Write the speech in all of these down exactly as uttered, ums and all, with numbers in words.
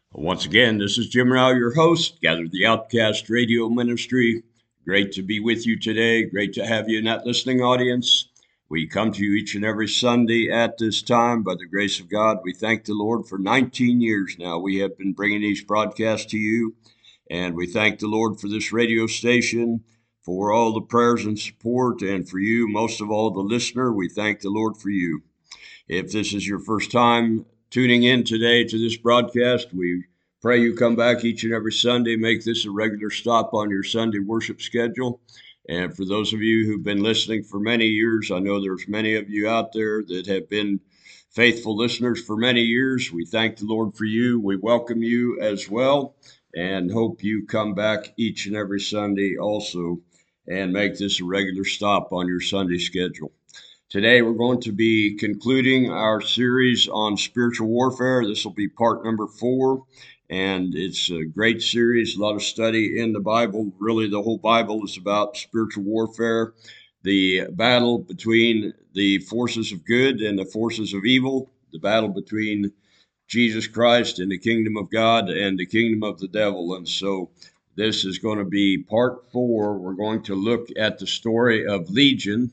Once again, this is Jim Rao, your host, Gather the Outcast Radio Ministry. Great to be with you today. Great to have you in that listening audience. We come to you each and every Sunday at this time. By the grace of God, we thank the Lord for nineteen years now. We have been bringing these broadcasts to you, and we thank the Lord for this radio station, for all the prayers and support, and for you, most of all, the listener. We thank the Lord for you. If this is your first time tuning in today to this broadcast, we pray you come back each and every Sunday. Make this a regular stop on your Sunday worship schedule. And for those of you who've been listening for many years, I know there's many of you out there that have been faithful listeners for many years. We thank the Lord for you. We welcome you as well and hope you come back each and every Sunday also and make this a regular stop on your Sunday schedule. Today, we're going to be concluding our series on spiritual warfare. This will be part number four, and it's a great series, a lot of study in the Bible. Really, the whole Bible is about spiritual warfare, the battle between the forces of good and the forces of evil, the battle between Jesus Christ and the kingdom of God and the kingdom of the devil. And so this is going to be part four. We're going to look at the story of Legion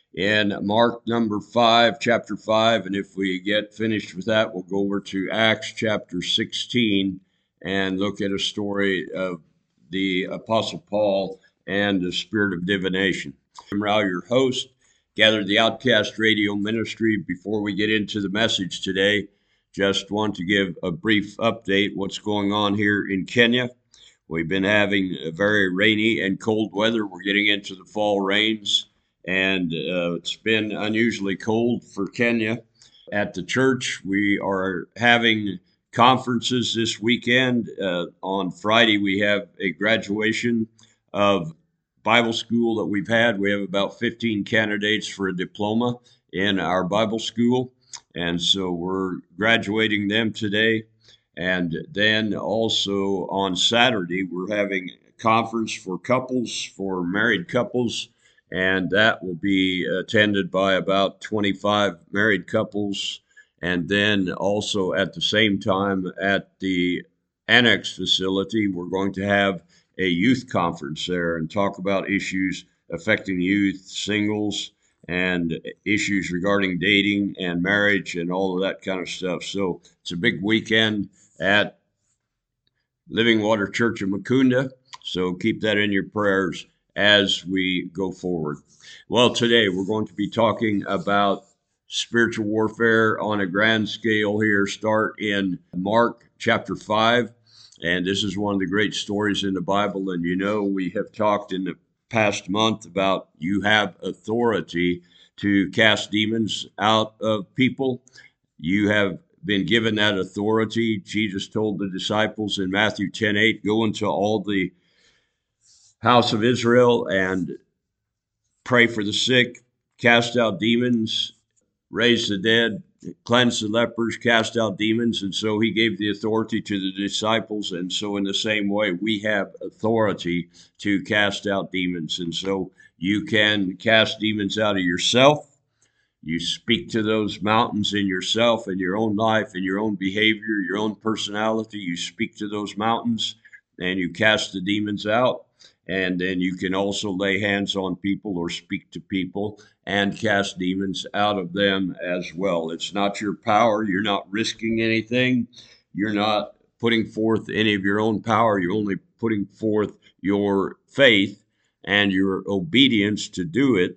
in Mark number five, chapter five. And if we get finished with that, we'll go over to Acts chapter sixteen and look at a story of the Apostle Paul and the spirit of divination. I'm Rao, your host, Gather the Outcast Radio Ministry. Before we get into the message today, just want to give a brief update what's going on here in Kenya. We've been having a very rainy and cold weather. We're getting into the fall rains, and uh, it's been unusually cold for Kenya. At the church, we are having conferences this weekend. Uh, on Friday, we have a graduation of Bible school that we've had. We have about fifteen candidates for a diploma in our Bible school, and so we're graduating them today. And then also on Saturday, we're having a conference for couples, for married couples, and that will be attended by about twenty-five married couples. And then also at the same time at the Annex facility, we're going to have a youth conference there and talk about issues affecting youth, singles, and issues regarding dating and marriage and all of that kind of stuff. So it's a big weekend at Living Water Church of Mukunda. So keep that in your prayers as we go forward. Well, today we're going to be talking about spiritual warfare on a grand scale here. Start in Mark chapter five. And this is one of the great stories in the Bible. And you know, we have talked in the past month about you have authority to cast demons out of people. You have been given that authority. Jesus told the disciples in Matthew ten eight, go into all the house of Israel and pray for the sick, cast out demons, raise the dead, cleanse the lepers, cast out demons. And so he gave the authority to the disciples. And so in the same way, we have authority to cast out demons. And so you can cast demons out of yourself. You speak to those mountains in yourself, in your own life, in your own behavior, your own personality. You speak to those mountains and you cast the demons out. And then you can also lay hands on people or speak to people and cast demons out of them as well. It's not your power. You're not risking anything. You're not putting forth any of your own power. You're only putting forth your faith and your obedience to do it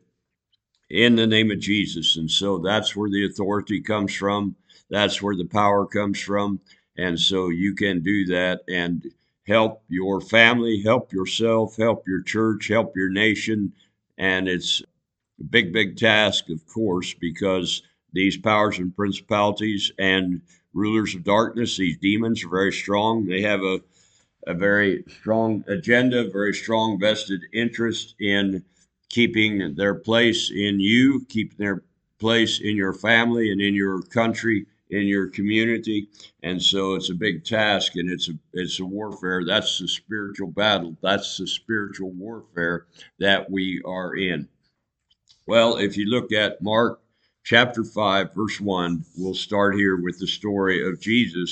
in the name of Jesus. And so that's where the authority comes from. That's where the power comes from. And so you can do that and help your family, help yourself, help your church, help your nation. And it's a big, big task, of course, because these powers and principalities and rulers of darkness, these demons are very strong. They have a, a very strong agenda, very strong vested interest in keeping their place in you, keeping their place in your family and in your country, in your community. And so it's a big task, and it's a it's a warfare. That's the spiritual battle. That's the spiritual warfare that we are in. Well, if you look at Mark chapter five, verse one, we'll start here with the story of Jesus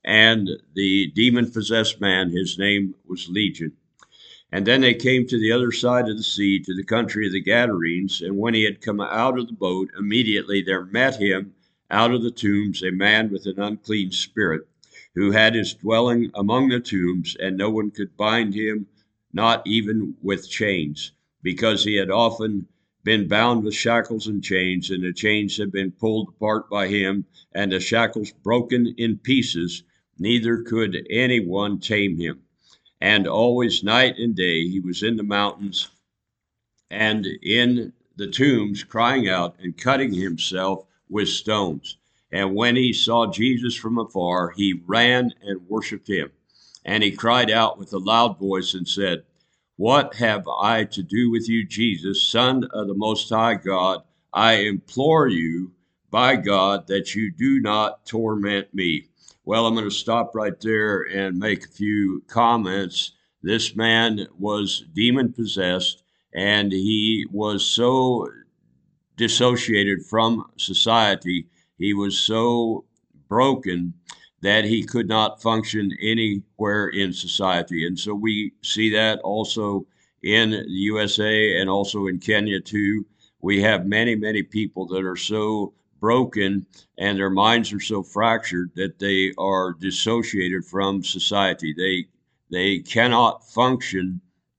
And the demon-possessed man, his name was Legion. And then they came to the other side of the sea, to the country of the Gadarenes. And when he had come out of the boat, immediately there met him out of the tombs a man with an unclean spirit, who had his dwelling among the tombs, and no one could bind him, not even with chains, because he had often been bound with shackles and chains, and the chains had been pulled apart by him, and the shackles broken in pieces, neither could anyone tame him. And always night and day he was in the mountains and in the tombs, crying out and cutting himself with stones. And when he saw Jesus from afar, he ran and worshipped him. And he cried out with a loud voice and said, "What have I to do with you, Jesus, Son of the Most High God? I implore you, by God, that you do not torment me." Well, I'm going to stop right there and make a few comments. This man was demon possessed, and he was so dissociated from society. He was so broken that he could not function anywhere in society. And so we see that also in the U S A and also in Kenya too. We have many, many people that are so broken and their minds are so fractured that they are dissociated from society. They they cannot function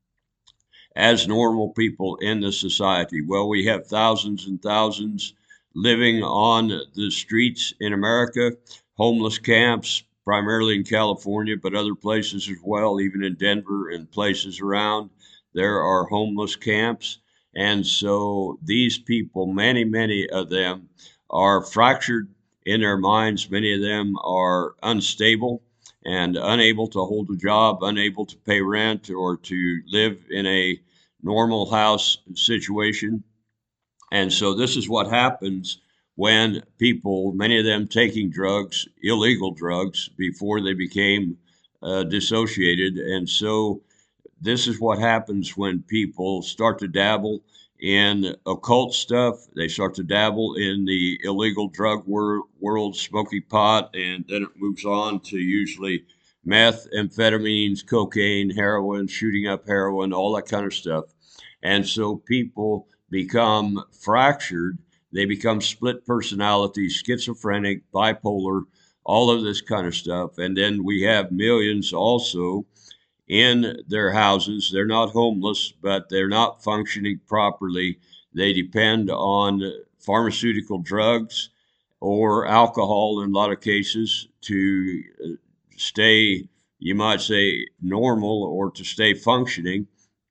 as normal people in the society. Well, we have thousands and thousands living on the streets in America, homeless camps, primarily in California, but other places as well, even in Denver and places around. There are homeless camps. And so these people, many, many of them, are fractured in their minds. Many of them are unstable and unable to hold a job, unable to pay rent or to live in a normal house situation. And so this is what happens when people, many of them taking drugs, illegal drugs, before they became uh, dissociated. And so this is what happens when people start to dabble in occult stuff. They start to dabble in the illegal drug wor- world, smoking pot, and then it moves on to usually meth, amphetamines, cocaine, heroin, shooting up heroin, all that kind of stuff. And so people become fractured. They become split personality, schizophrenic, bipolar, all of this kind of stuff. And then we have millions also in their houses. They're not homeless, but they're not functioning properly. They depend on pharmaceutical drugs or alcohol in a lot of cases to uh, stay, you might say, normal or to stay functioning.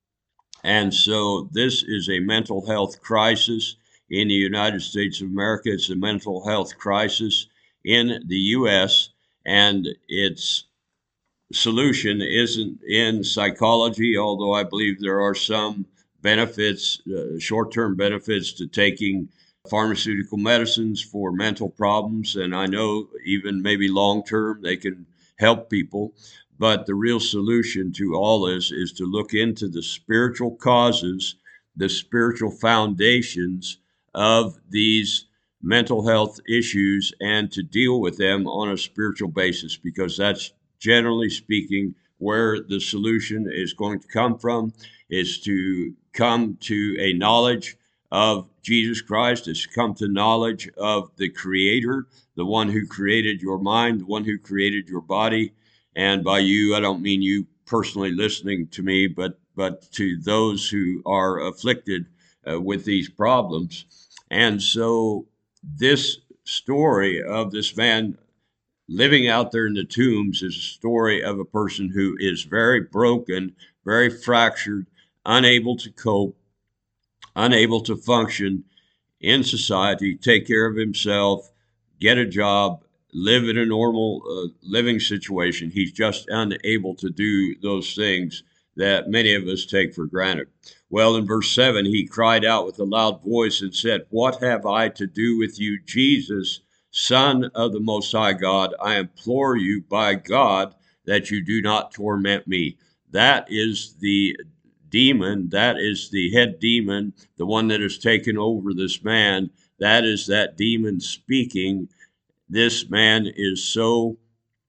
And so this is a mental health crisis in the United States of America. It's a mental health crisis in the U S, and its solution isn't in psychology, although I believe there are some benefits, uh, short-term benefits to taking pharmaceutical medicines for mental problems. And I know even maybe long-term they can help people. But the real solution to all this is to look into the spiritual causes, the spiritual foundations of these mental health issues, and to deal with them on a spiritual basis, because that's generally speaking where the solution is going to come from, is to come to a knowledge of Jesus Christ, is to come to knowledge of the Creator, the one who created your mind, the one who created your body. And by you, I don't mean you personally listening to me, but but to those who are afflicted uh, with these problems. And so this story of this man living out there in the tombs is a story of a person who is very broken, very fractured, unable to cope, unable to function in society, take care of himself, get a job, live in a normal uh, living situation. He's just unable to do those things that many of us take for granted. Well, in verse seven, he cried out with a loud voice and said, "What have I to do with you, Jesus, Son of the Most High God? I implore you by God that you do not torment me." That is the demon, that is the head demon, the one that has taken over this man. That is that demon speaking. This man is so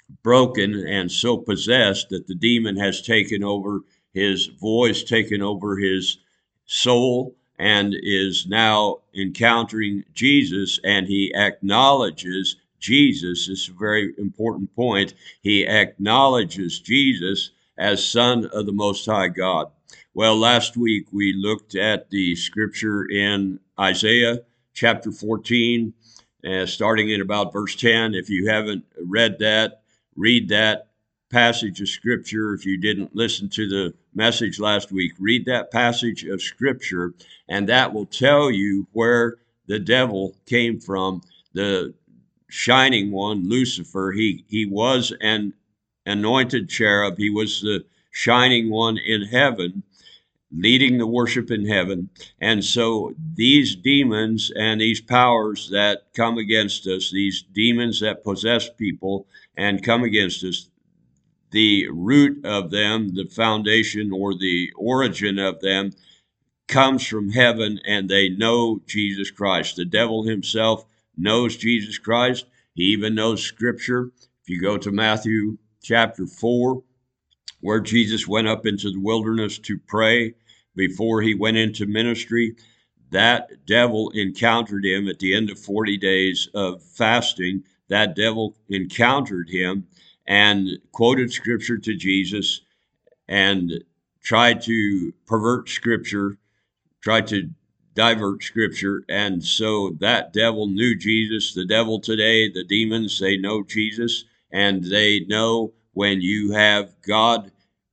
broken and so possessed that the demon has taken over his voice, taken over his soul, and is now encountering Jesus, and he acknowledges Jesus. This is a very important point. He acknowledges Jesus as Son of the Most High God. Well, last week we looked at the scripture in Isaiah chapter fourteen, uh, starting in about verse ten. If you haven't read that, read that passage of scripture. If you didn't listen to the message last week, read that passage of scripture, and that will tell you where the devil came from. The shining one, Lucifer, he he was an anointed cherub. He was the shining one in heaven, leading the worship in heaven. And so these demons and these powers that come against us, these demons that possess people and come against us, the root of them, the foundation or the origin of them, comes from heaven, and they know Jesus Christ. The devil himself knows Jesus Christ. He even knows Scripture. If you go to Matthew chapter four, where Jesus went up into the wilderness to pray before he went into ministry, that devil encountered him at the end of forty days of fasting. That devil encountered him and quoted scripture to Jesus and tried to pervert scripture, tried to divert scripture. And so that devil knew Jesus. The devil today, the demons, they know Jesus, and they know when you have God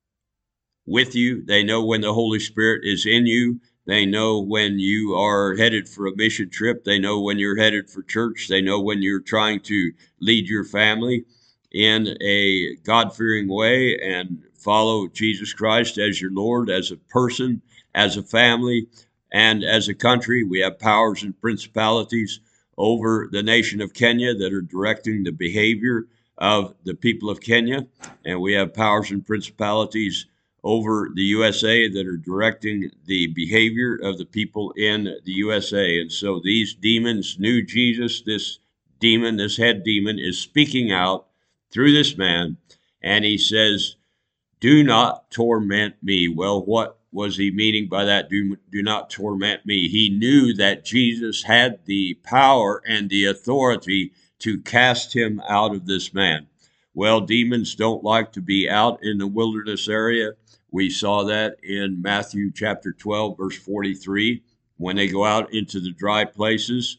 with you. They know when the Holy Spirit is in you. They know when you are headed for a mission trip. They know when you're headed for church. They know when you're trying to lead your family in a God-fearing way and follow Jesus Christ as your Lord, as a person, as a family, and as a country. We have powers and principalities over the nation of Kenya that are directing the behavior of the people of Kenya. And we have powers and principalities over the U S A that are directing the behavior of the people in the U S A. And so these demons knew Jesus. This demon, this head demon, is speaking out through this man, and he says, "Do not torment me." Well, what was he meaning by that? Do, do not torment me. He knew that Jesus had the power and the authority to cast him out of this man. Well, demons don't like to be out in the wilderness area. We saw that in Matthew chapter twelve, verse forty-three. When they go out into the dry places,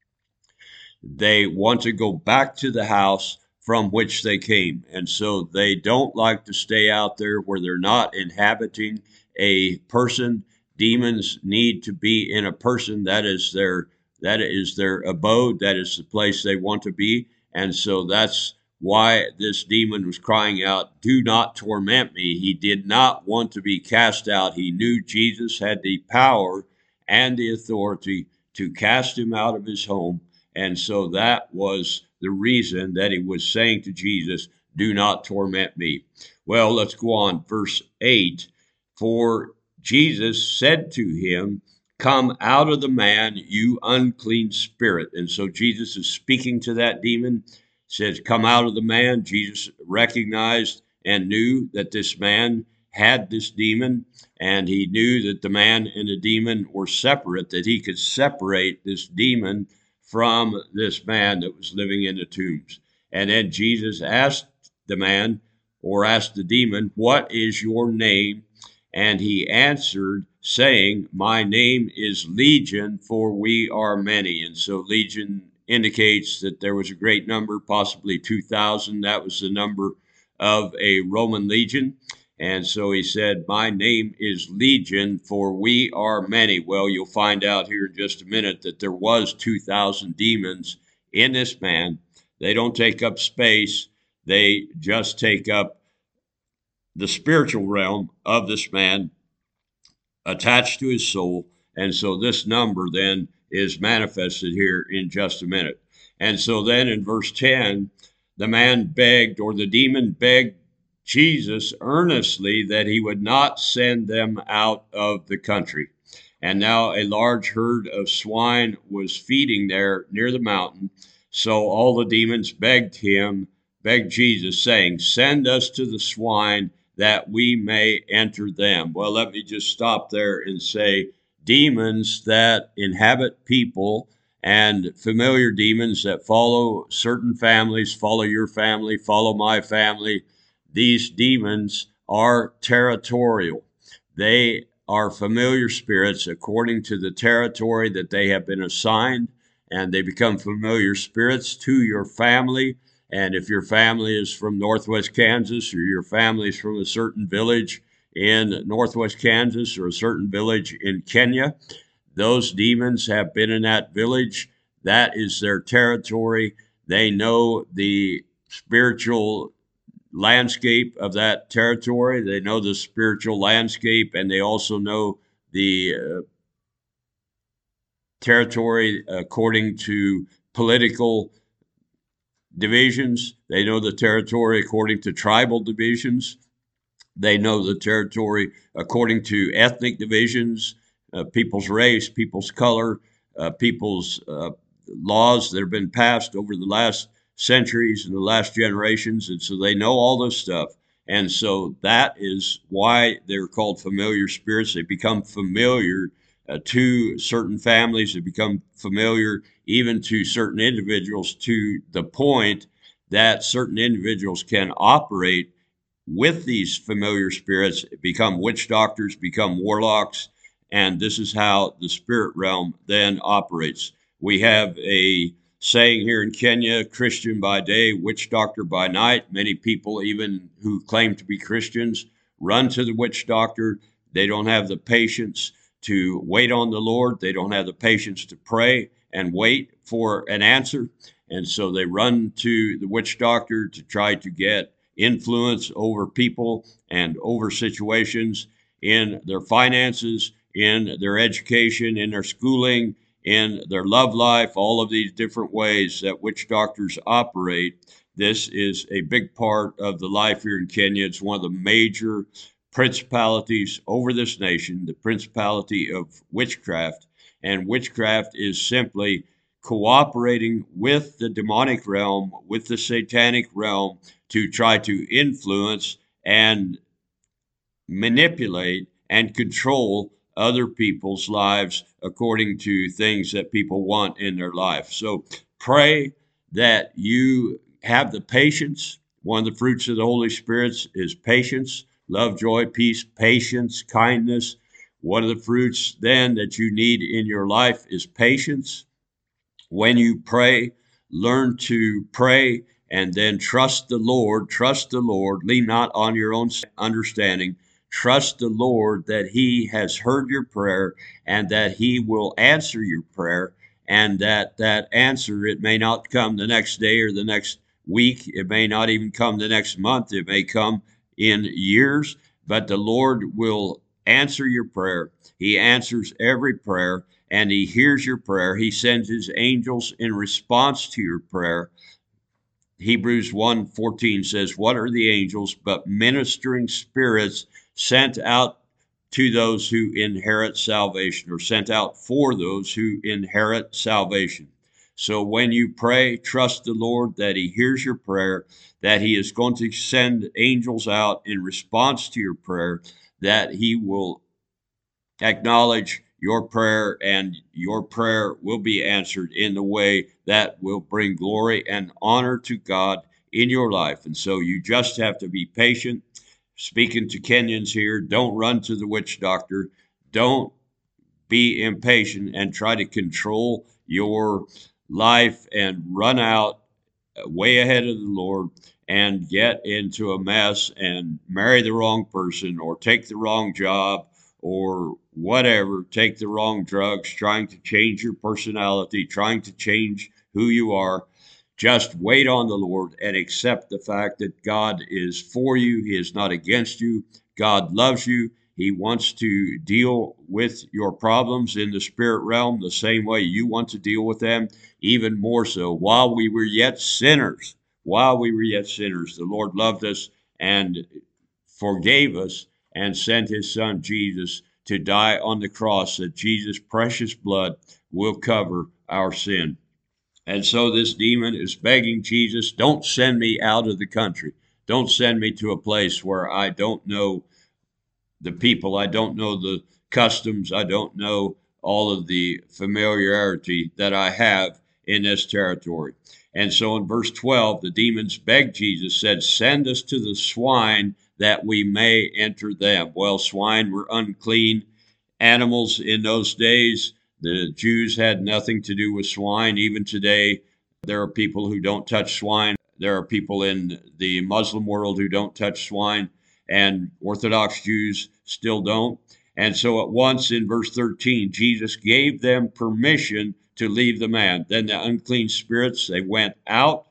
they want to go back to the house from which they came. And so they don't like to stay out there where they're not inhabiting a person. Demons need to be in a person. That is their that is their abode. That is the place they want to be. And so that's why this demon was crying out, "Do not torment me." He did not want to be cast out. He knew Jesus had the power and the authority to cast him out of his home. And so that was the reason that he was saying to Jesus, "Do not torment me." Well, let's go on. Verse eight, for Jesus said to him, "Come out of the man, you unclean spirit." And so Jesus is speaking to that demon, says, "Come out of the man." Jesus recognized and knew that this man had this demon, and he knew that the man and the demon were separate, that he could separate this demon from this man that was living in the tombs. And then Jesus asked the man, or asked the demon, "What is your name?" And he answered, saying, "My name is Legion, for we are many." And so Legion indicates that there was a great number, possibly two thousand. That was the number of a Roman legion. And so he said, "My name is Legion, for we are many." Well, you'll find out here in just a minute that there was two thousand demons in this man. They don't take up space. They just take up the spiritual realm of this man attached to his soul. And so this number then is manifested here in just a minute. And so then in verse ten, the man begged, or the demon begged Jesus earnestly that he would not send them out of the country. And now a large herd of swine was feeding there near the mountain. So all the demons begged him begged Jesus, saying, "Send us to the swine that we may enter them." Well, let me just stop there and say demons that inhabit people and familiar demons that follow certain families, follow your family, follow my family, these demons are territorial. They are familiar spirits according to the territory that they have been assigned, and they become familiar spirits to your family. And if your family is from Northwest Kansas, or your family is from a certain village in Northwest Kansas, or a certain village in Kenya, those demons have been in that village. That is their territory. They know the spiritual landscape of that territory. They know the spiritual landscape, and they also know the uh, territory according to political divisions. They know the territory according to tribal divisions. They know the territory according to ethnic divisions, uh, people's race, people's color, uh, people's uh, laws that have been passed over the last centuries and the last generations. And so they know all this stuff. And so that is why they're called familiar spirits. They become familiar uh, to certain families. They become familiar even to certain individuals, to the point that certain individuals can operate with these familiar spirits, become witch doctors, become warlocks, and this is how the spirit realm then operates. We have a saying here in Kenya: Christian by day, witch doctor by night. Many people, even who claim to be Christians, run to the witch doctor. They don't have the patience to wait on the Lord. They don't have the patience to pray and wait for an answer. And so they run to the witch doctor to try to get influence over people and over situations in their finances, in their education, in their schooling, in their love life, all of these different ways that witch doctors operate. This is a big part of the life here in Kenya. It's one of the major principalities over this nation, the principality of witchcraft. And witchcraft is simply cooperating with the demonic realm, with the satanic realm, to try to influence and manipulate and control other people's lives according to things that people want in their life. So pray that you have the patience. One of the fruits of the Holy Spirit is patience, love, joy, peace, patience, kindness. One of the fruits then that you need in your life is patience. When you pray, learn to pray and then trust the Lord. Trust the Lord. Lean not on your own understanding. Trust the Lord that He has heard your prayer and that He will answer your prayer, and that that answer, it may not come the next day or the next week. It may not even come the next month. It may come in years, but the Lord will answer your prayer. He answers every prayer, and He hears your prayer. He sends His angels in response to your prayer. Hebrews one fourteen says, "What are the angels but ministering spirits sent out to those who inherit salvation," or sent out for those who inherit salvation. So when you pray, trust the Lord that He hears your prayer, that He is going to send angels out in response to your prayer, that He will acknowledge your prayer, and your prayer will be answered in the way that will bring glory and honor to God in your life. And so you just have to be patient. Speaking to Kenyans here, don't run to the witch doctor. Don't be impatient and try to control your life and run out way ahead of the Lord and get into a mess and marry the wrong person, or take the wrong job, or whatever, take the wrong drugs, trying to change your personality, trying to change who you are. Just wait on the Lord and accept the fact that God is for you. He is not against you. God loves you. He wants to deal with your problems in the spirit realm the same way you want to deal with them, even more so. While we were yet sinners, while we were yet sinners, the Lord loved us and forgave us and sent His Son Jesus to die on the cross, that Jesus' precious blood will cover our sin. And so this demon is begging Jesus, don't send me out of the country. Don't send me to a place where I don't know the people, I don't know the customs, I don't know all of the familiarity that I have in this territory. And so in verse twelve, the demons begged Jesus, said, send us to the swine that we may enter them. Well, swine were unclean animals in those days. The Jews had nothing to do with swine. Even today, there are people who don't touch swine. There are people in the Muslim world who don't touch swine, and Orthodox Jews still don't. And so at once in verse thirteen, Jesus gave them permission to leave the man. Then the unclean spirits, they went out.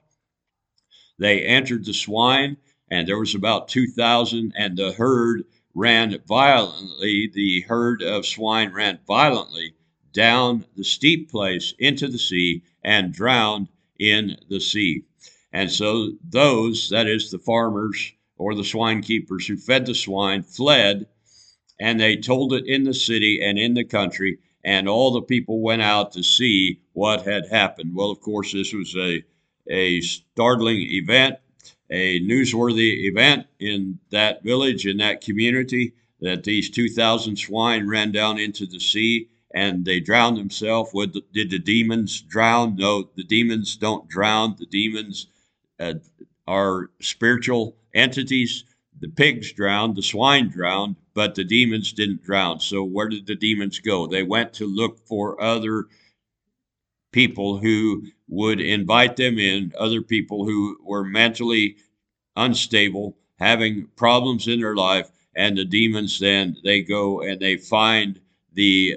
They entered the swine, and there was about two thousand, and the herd ran violently. The herd of swine ran violently down the steep place into the sea and drowned in the sea. And so those, that is the farmers or the swine keepers who fed the swine, fled, and they told it in the city and in the country, and all the people went out to see what had happened. Well, of course, this was a, a startling event, a newsworthy event in that village, in that community, that these two thousand swine ran down into the sea and they drowned themselves. Did the demons drown? No, the demons don't drown. The demons uh, are spiritual entities. The pigs drowned, the swine drowned, but the demons didn't drown. So where did the demons go? They went to look for other people who would invite them in, other people who were mentally unstable, having problems in their life, and the demons then, they go and they find the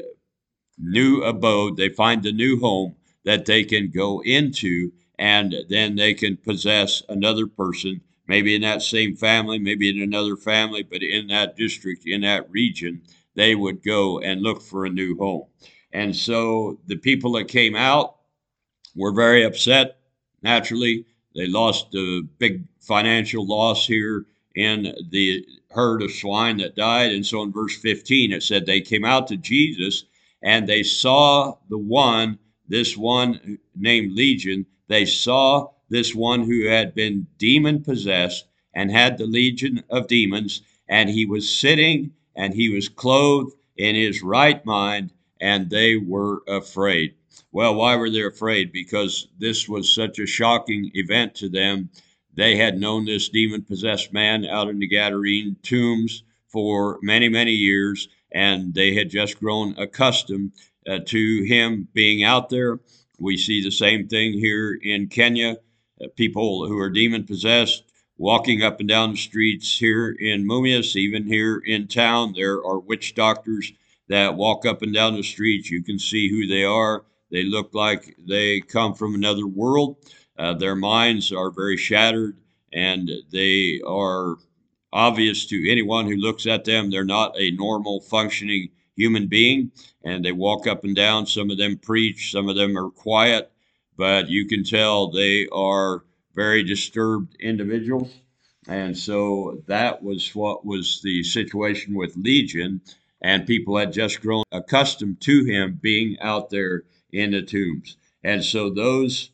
new abode, they find the new home that they can go into, and then they can possess another person, maybe in that same family, maybe in another family, but in that district, in that region, they would go and look for a new home. And so the people that came out were very upset. Naturally, they lost a big financial loss here in the herd of swine that died. And so in verse fifteen, it said they came out to Jesus and they saw the one, this one named Legion, they saw this one who had been demon possessed and had the legion of demons, and he was sitting and he was clothed in his right mind, and they were afraid. Well, why were they afraid? Because this was such a shocking event to them. They had known this demon possessed man out in the Gadarene tombs for many, many years, and they had just grown accustomed uh, to him being out there. We see the same thing here in Kenya. Uh, people who are demon possessed walking up and down the streets here in Mumias, even here in town. There are witch doctors that walk up and down the streets. You can see who they are. They look like they come from another world. Uh, their minds are very shattered, and they are obvious to anyone who looks at them. They're not a normal functioning human being, and they walk up and down. Some of them preach, some of them are quiet, but you can tell they are very disturbed individuals. And so that was what was the situation with Legion, and people had just grown accustomed to him being out there in the tombs. And so those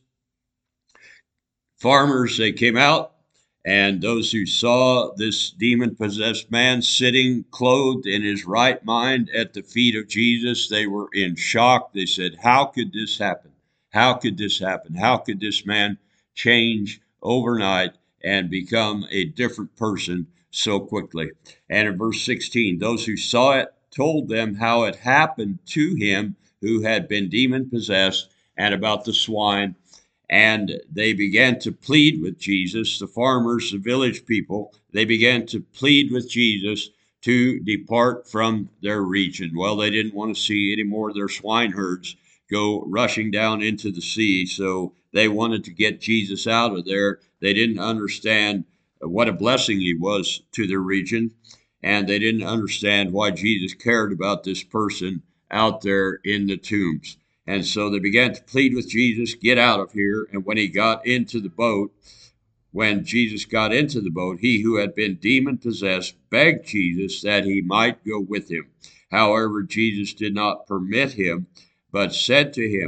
farmers, they came out, and those who saw this demon-possessed man sitting clothed in his right mind at the feet of Jesus, they were in shock. They said, how could this happen? How could this happen? How could this man change overnight and become a different person so quickly? And in verse sixteen, those who saw it told them how it happened to him who had been demon-possessed, and about the swine. And they began to plead with Jesus, the farmers, the village people, they began to plead with Jesus to depart from their region. Well, they didn't want to see any more of their swine herds go rushing down into the sea, so they wanted to get Jesus out of there. They didn't understand what a blessing he was to their region, and they didn't understand why Jesus cared about this person out there in the tombs. And so they began to plead with Jesus, get out of here. And when he got into the boat, when Jesus got into the boat, he who had been demon possessed begged Jesus that he might go with him. However, Jesus did not permit him, but said to him,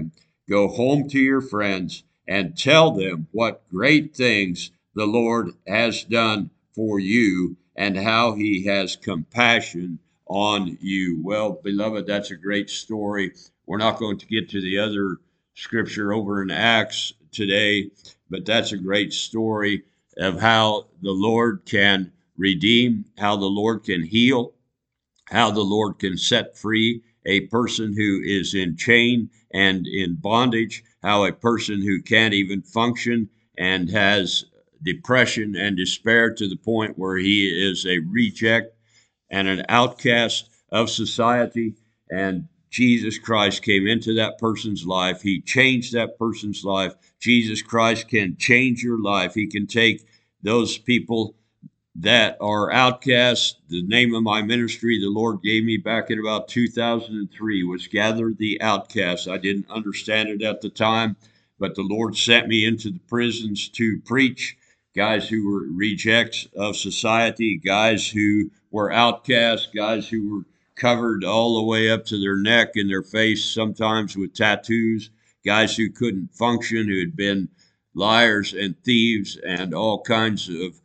Go home to your friends and tell them what great things the Lord has done for you and how he has compassion on you. Well, beloved, that's a great story. We're not going to get to the other scripture over in Acts today, but that's a great story of how the Lord can redeem, how the Lord can heal, how the Lord can set free a person who is in chain and in bondage, how a person who can't even function and has depression and despair to the point where he is a reject and an outcast of society. And Jesus Christ came into that person's life. He changed that person's life. Jesus Christ can change your life. He can take those people that are outcasts. The name of my ministry the Lord gave me back in about two thousand three was Gather the Outcasts. I didn't understand it at the time, but the Lord sent me into the prisons to preach. Guys who were rejects of society, guys who were outcasts, guys who were covered all the way up to their neck and their face, sometimes with tattoos, guys who couldn't function, who had been liars and thieves and all kinds of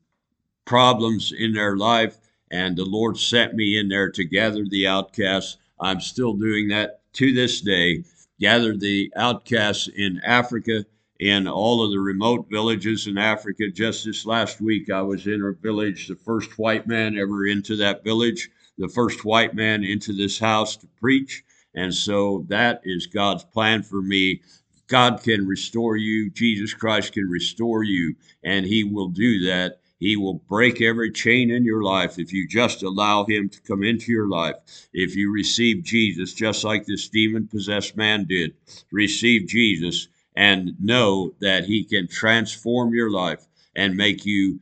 problems in their life, and the Lord sent me in there to gather the outcasts. I'm still doing that to this day. Gather the outcasts in Africa, in all of the remote villages in Africa. Just this last week, I was in a village, the first white man ever into that village, the first white man into this house to preach. And so that is God's plan for me. God can restore you. Jesus Christ can restore you, and he will do that. He will break every chain in your life if you just allow him to come into your life. If you receive Jesus, just like this demon-possessed man did, receive Jesus and know that he can transform your life and make you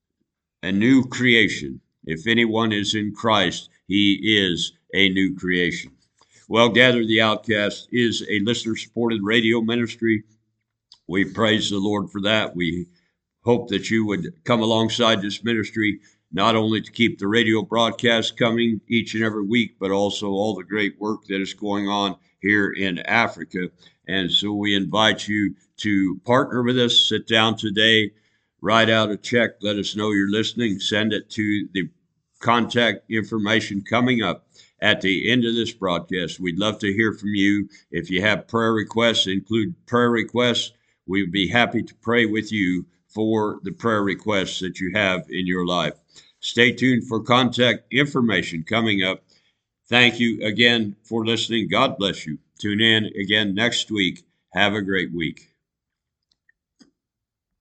a new creation. If anyone is in Christ, he is a new creation. Well, Gather the Outcast is a listener-supported radio ministry. We praise the Lord for that. We hope that you would come alongside this ministry, not only to keep the radio broadcast coming each and every week, but also all the great work that is going on here in Africa. And so we invite you to partner with us. Sit down today, write out a check, let us know you're listening, send it to the contact information coming up at the end of this broadcast. We'd love to hear from you. If you have prayer requests, include prayer requests. We'd be happy to pray with you for the prayer requests that you have in your life. Stay tuned for contact information coming up. Thank you again for listening. God bless you. Tune in again next week. Have a great week.